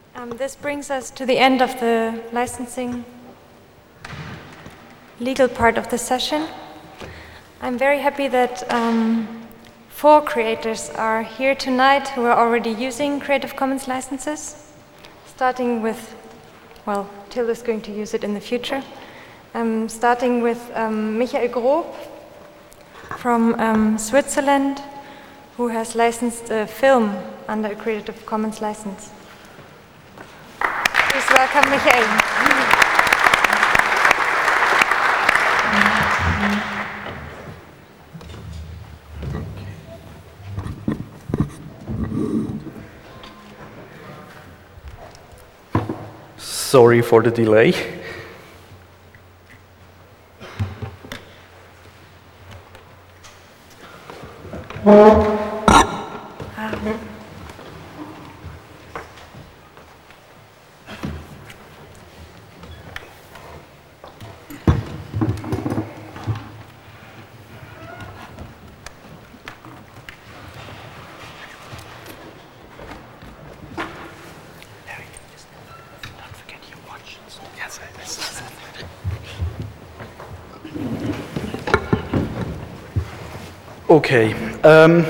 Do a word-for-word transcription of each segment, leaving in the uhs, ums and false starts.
Um, this brings us to the end of the licensing legal part of the session. I'm very happy that um, four creators are here tonight who are already using Creative Commons licenses, starting with, well, Till is going to use it in the future, um, starting with um, Michael Grob from um, Switzerland, who has licensed a film under a Creative Commons license. Please welcome Michael. Sorry for the delay. Okay. Um,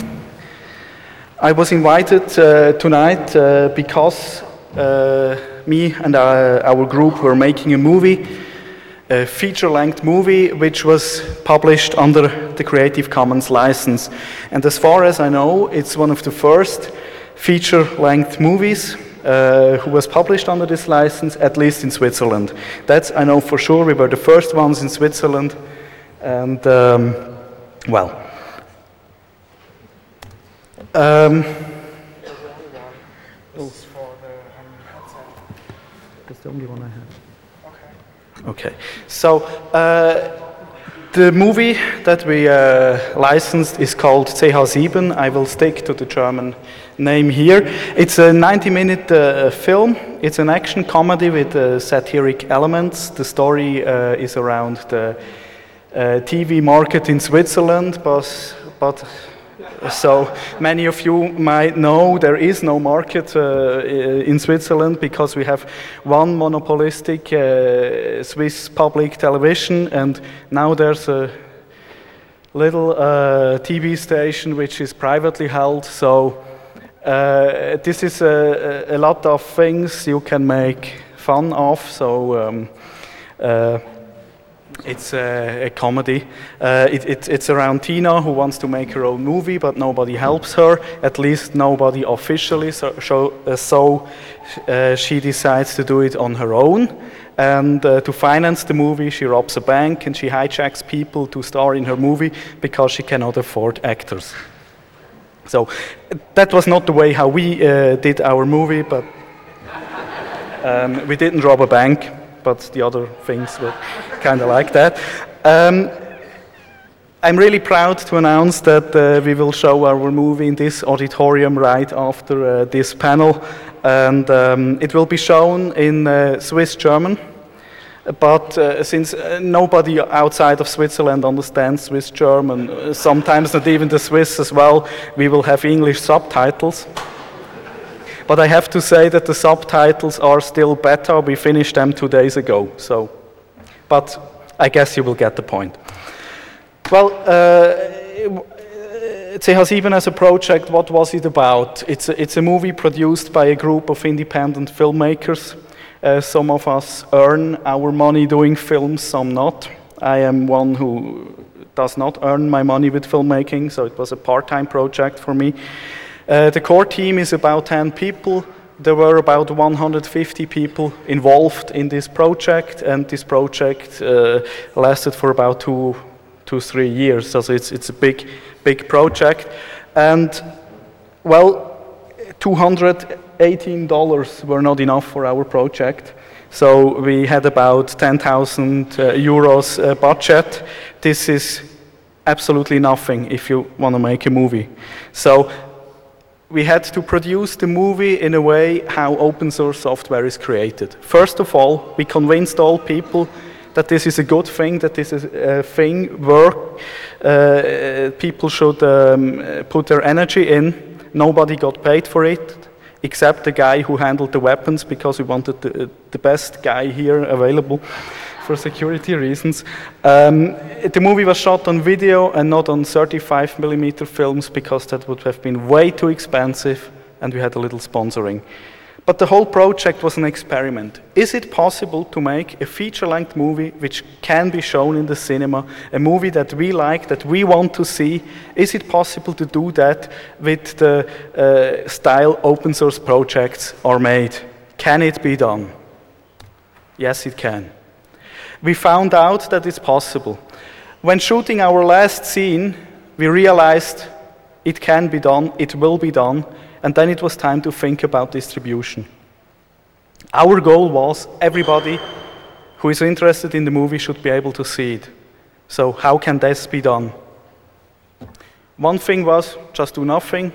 I was invited uh, tonight uh, because uh, me and our, our group were making a movie, a feature-length movie, which was published under the Creative Commons license. And as far as I know, it's one of the first feature-length movies uh, who was published under this license, at least in Switzerland. That's, I know for sure, we were the first ones in Switzerland. And, um, well, Um, This is for the um, headset. That's the only one I have. Okay. Okay. So uh, the movie that we uh, licensed is called C H seven. I will stick to the German name here. It's a ninety minute uh, film. It's an action comedy with uh, satiric elements. The story uh, is around the uh, T V market in Switzerland, but but. So many of you might know there is no market uh, in Switzerland because we have one monopolistic uh, Swiss public television, and now there's a little uh, T V station which is privately held. So uh, this is a, a lot of things you can make fun of. So um, uh, It's a, a comedy. Uh, it, it, it's around Tina, who wants to make her own movie, but nobody helps her, at least nobody officially, so, so, uh, so uh, she decides to do it on her own. And uh, to finance the movie, she robs a bank and she hijacks people to star in her movie because she cannot afford actors. So that was not the way how we uh, did our movie, but um, we didn't rob a bank. But the other things were kind of like that. Um, I'm really proud to announce that uh, we will show our movie in this auditorium right after uh, this panel. And um, it will be shown in uh, Swiss German. But uh, since uh, nobody outside of Switzerland understands Swiss German, uh, sometimes not even the Swiss as well, we will have English subtitles. But I have to say that the subtitles are still better. We finished them two days ago. So, but I guess you will get the point. Well, uh, C H seven as a project, what was it about? It's a, it's a movie produced by a group of independent filmmakers. Uh, some of us earn our money doing films, some not. I am one who does not earn my money with filmmaking, so it was a part-time project for me. Uh, the core team is about ten people. There were about one hundred fifty people involved in this project, and this project uh, lasted for about two, two, three years. So it's it's a big, big project, and well, two hundred eighteen dollars were not enough for our project. So we had about ten thousand uh, euros uh, budget. This is absolutely nothing if you want to make a movie. So we had to produce the movie in a way how open source software is created. First of all, we convinced all people that this is a good thing, that this is a thing where uh, people should um, put their energy in. Nobody got paid for it. except the guy who handled the weapons, because we wanted the, the best guy here available for security reasons. Um, the movie was shot on video and not on thirty-five millimeter films, because that would have been way too expensive, and we had a little sponsoring. But the whole project was an experiment. Is it possible to make a feature-length movie which can be shown in the cinema, a movie that we like, that we want to see? Is it possible to do that with the uh, style open source projects are made? Can it be done? Yes, it can. We found out that it's possible. When shooting our last scene, we realized it can be done, it will be done, and then it was time to think about distribution. Our goal was everybody who is interested in the movie should be able to see it. So how can this be done? One thing was just do nothing,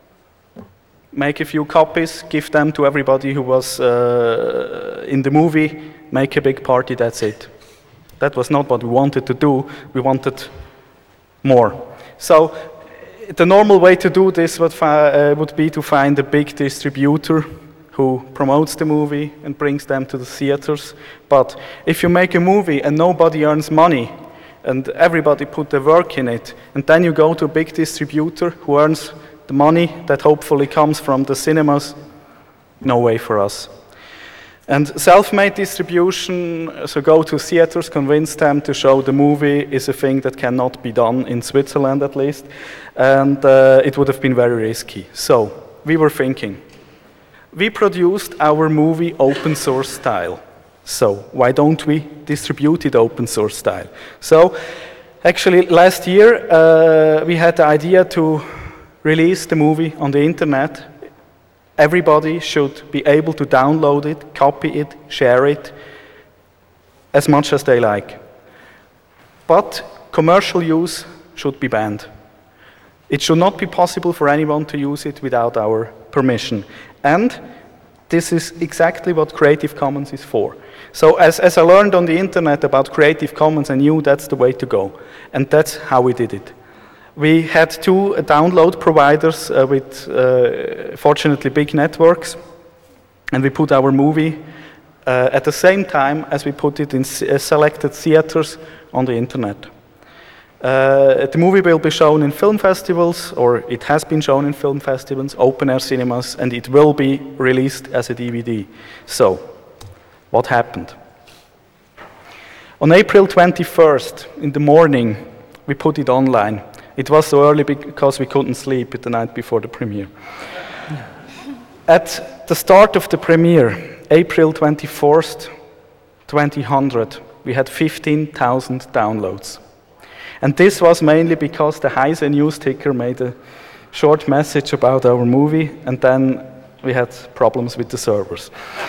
make a few copies, give them to everybody who was uh, in the movie, make a big party, that's it. That was not what we wanted to do, we wanted more. So the normal way to do this would, uh, would be to find a big distributor who promotes the movie and brings them to the theaters. But if you make a movie and nobody earns money, and everybody put their work in it, and then you go to a big distributor who earns the money that hopefully comes from the cinemas, no way for us. And self-made distribution, so go to theaters, convince them to show the movie, is a thing that cannot be done in Switzerland at least, and uh, it would have been very risky. So we were thinking, we produced our movie open source style, so why don't we distribute it open source style? So actually last year uh, we had the idea to release the movie on the internet. Everybody should be able to download it, copy it, share it, as much as they like. But commercial use should be banned. It should not be possible for anyone to use it without our permission. And this is exactly what Creative Commons is for. So as, as I learned on the internet about Creative Commons, I knew that's the way to go. And that's how we did it. We had two download providers uh, with, uh, fortunately, big networks, and we put our movie uh, at the same time as we put it in uh, selected theaters on the internet. Uh, the movie will be shown in film festivals, or it has been shown in film festivals, open-air cinemas, and it will be released as a D V D. So, what happened? On April twenty-first, in the morning, we put it online. It was so early because we couldn't sleep the night before the premiere. At the start of the premiere, April twenty-fourth, twenty hundred, we had fifteen thousand downloads. And this was mainly because the Heise news ticker made a short message about our movie, and then we had problems with the servers.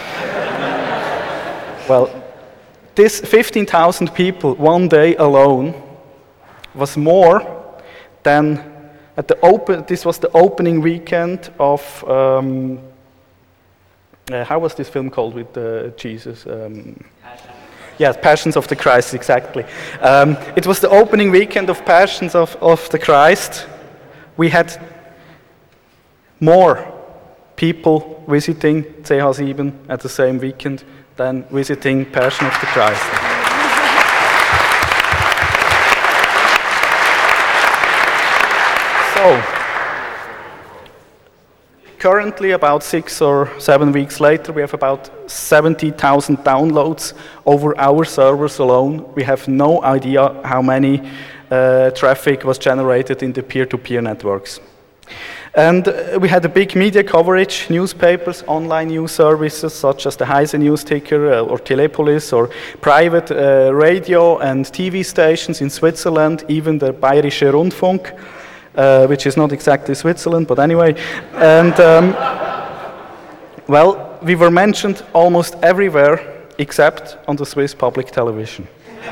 Well, this fifteen thousand people one day alone was more then at the open, this was the opening weekend of, um, uh, how was this film called with uh, Jesus? Um, yes, Passions of the Christ, exactly. Um, it was the opening weekend of Passions of, of the Christ. We had more people visiting C H seven at the same weekend than visiting Passion of the Christ. So, currently, about six or seven weeks later, we have about seventy thousand downloads over our servers alone. We have no idea how many uh, traffic was generated in the peer-to-peer networks. And uh, we had a big media coverage, newspapers, online news services, such as the Heise news ticker uh, or Telepolis, or private uh, radio and T V stations in Switzerland, even the Bayerische Rundfunk. Uh, which is not exactly Switzerland, but anyway. And, um, well, we were mentioned almost everywhere except on the Swiss public television.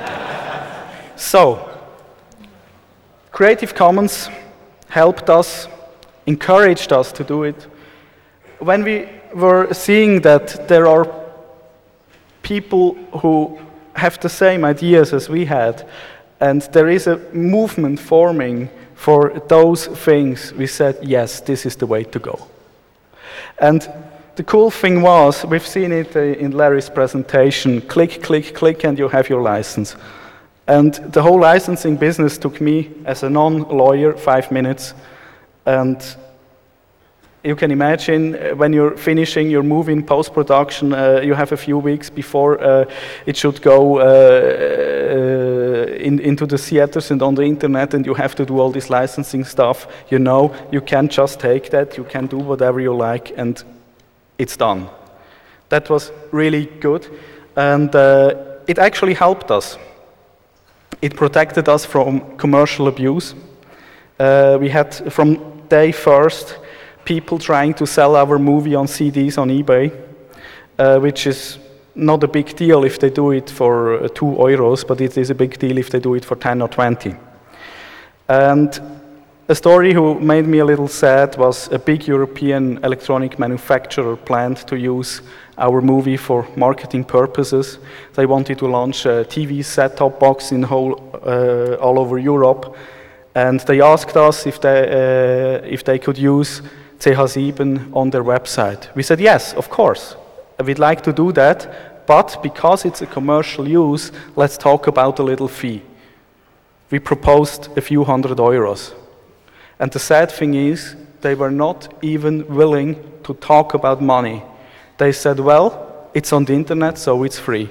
So, Creative Commons helped us, encouraged us to do it. When we were seeing that there are people who have the same ideas as we had, and there is a movement forming for those things, we said, yes, this is the way to go. And the cool thing was, we've seen it uh, in Larry's presentation, click, click, click, and you have your license. And the whole licensing business took me, as a non-lawyer, five minutes. And you can imagine uh, when you're finishing your movie in post-production, uh, you have a few weeks before uh, it should go uh, uh, in, into the theaters and on the internet, and you have to do all this licensing stuff. You know, you can't just take that, you can do whatever you like, and it's done. That was really good, and uh, it actually helped us. It protected us from commercial abuse. Uh, we had, from day first, people trying to sell our movie on C Ds on eBay, uh, which is not a big deal if they do it for uh, two euros, but it is a big deal if they do it for ten or twenty. And a story who made me a little sad was a big European electronic manufacturer planned to use our movie for marketing purposes. They wanted to launch a T V set-top box in whole, uh, all over Europe, and they asked us if they, uh, if they could use C H seven on their website. We said, yes, of course, we'd like to do that, but because it's a commercial use, let's talk about a little fee. We proposed a few hundred euros. And the sad thing is, they were not even willing to talk about money. They said, well, it's on the internet, so it's free.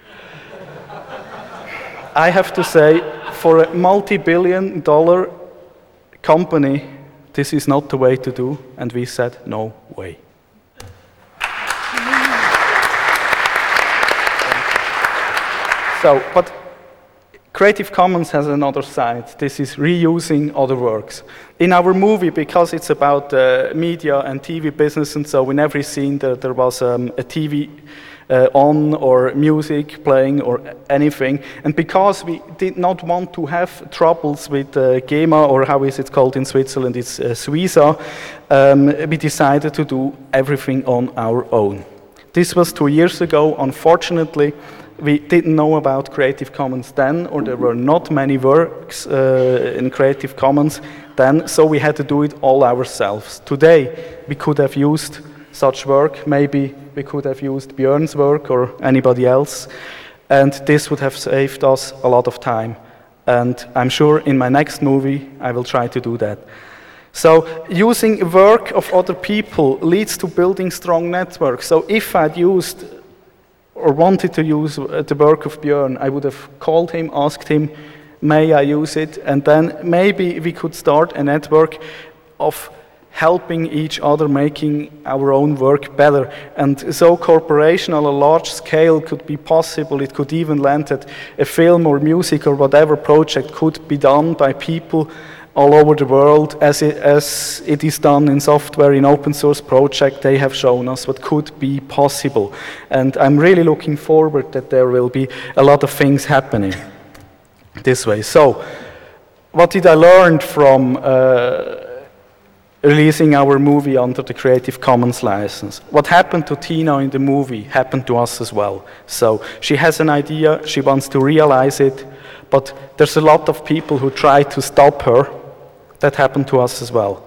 I have to say, for a multi-billion dollar company, this is not the way to do, and we said, no way. So, but Creative Commons has another side. This is reusing other works. In our movie, because it's about uh, media and T V business, and so in every scene there, there was um, a T V uh, on, or music playing, or anything. And because we did not want to have troubles with uh, GEMA, or how is it called in Switzerland, it's uh, Suiza, um, we decided to do everything on our own. This was two years ago. Unfortunately, we didn't know about Creative Commons then, or there were not many works uh, in Creative Commons then, so we had to do it all ourselves. Today, we could have used such work. Maybe we could have used Björn's work or anybody else, and this would have saved us a lot of time. And I'm sure in my next movie, I will try to do that. So using work of other people leads to building strong networks. So if I'd used or wanted to use the work of Björn, I would have called him, asked him, may I use it? And then maybe we could start a network of helping each other, making our own work better. And so cooperation on a large scale could be possible. It could even land that a film or music or whatever project could be done by people all over the world, as it, as it is done in software, in open source project. They have shown us what could be possible. And I'm really looking forward that there will be a lot of things happening this way. So, what did I learn from uh, releasing our movie under the Creative Commons license? What happened to Tina in the movie happened to us as well. So, she has an idea, she wants to realize it, but there's a lot of people who try to stop her. That happened to us as well.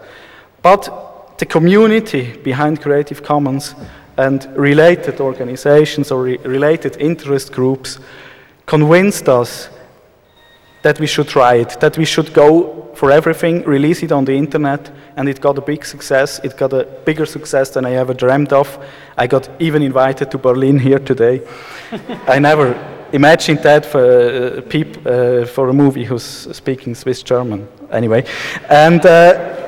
But the community behind Creative Commons and related organizations or re related interest groups convinced us that we should try it, that we should go for everything, release it on the internet, and it got a big success. It got a bigger success than I ever dreamed of. I got even invited to Berlin here today. I never imagined that for, uh, peop uh, for a movie who's speaking Swiss German. Anyway, and uh,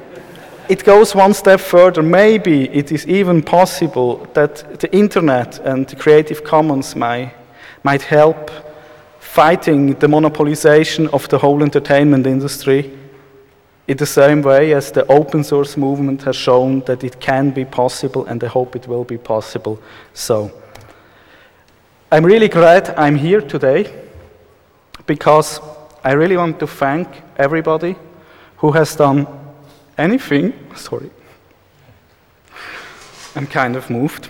it goes one step further. Maybe it is even possible that the internet and the Creative Commons might, might help fighting the monopolization of the whole entertainment industry in the same way as the open source movement has shown that it can be possible, and I hope it will be possible. So, I'm really glad I'm here today, because I really want to thank everybody who has done anything. Sorry, I'm kind of moved.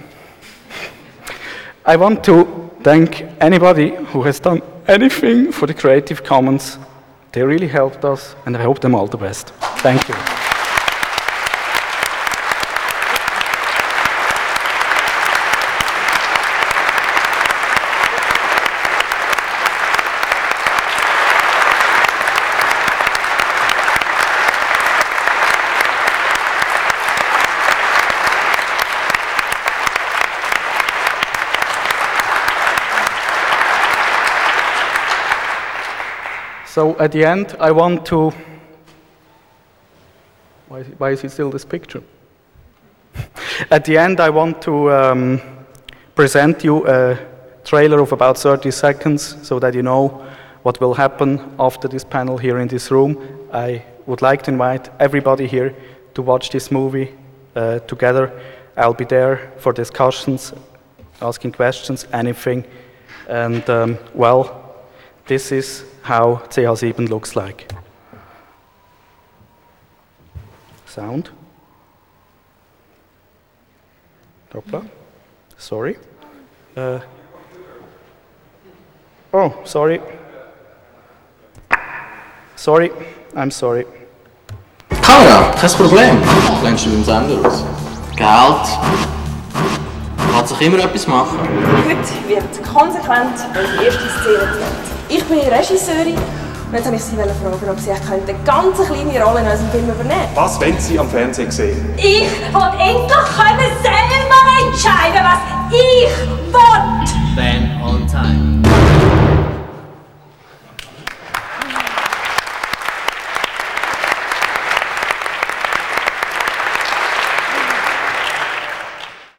I want to thank anybody who has done anything for the Creative Commons. They really helped us, and I hope them all the best. Thank you. So at the end, I want to. Why, why is it still this picture? At the end, I want to um, present you a trailer of about thirty seconds so that you know what will happen after this panel here in this room. I would like to invite everybody here to watch this movie uh, together. I'll be there for discussions, asking questions, anything. And um, well, this is how C H seven looks like. Sound. Hoppla. Sorry. Uh, oh, sorry. Sorry, I'm sorry. Kamera, kein Problem. Blendest du beim Sender aus. Geld. Kann sich immer etwas machen. Heute wird konsequent unsere erste Szene gedreht. Ich bin Regisseurin und jetzt wollte ich Sie fragen, ob Sie eine ganz kleine Rolle in unserem Film übernehmen können. Was wollen Sie am Fernsehen sehen? Ich will endlich können selber entscheiden, was ich will. Bang on time.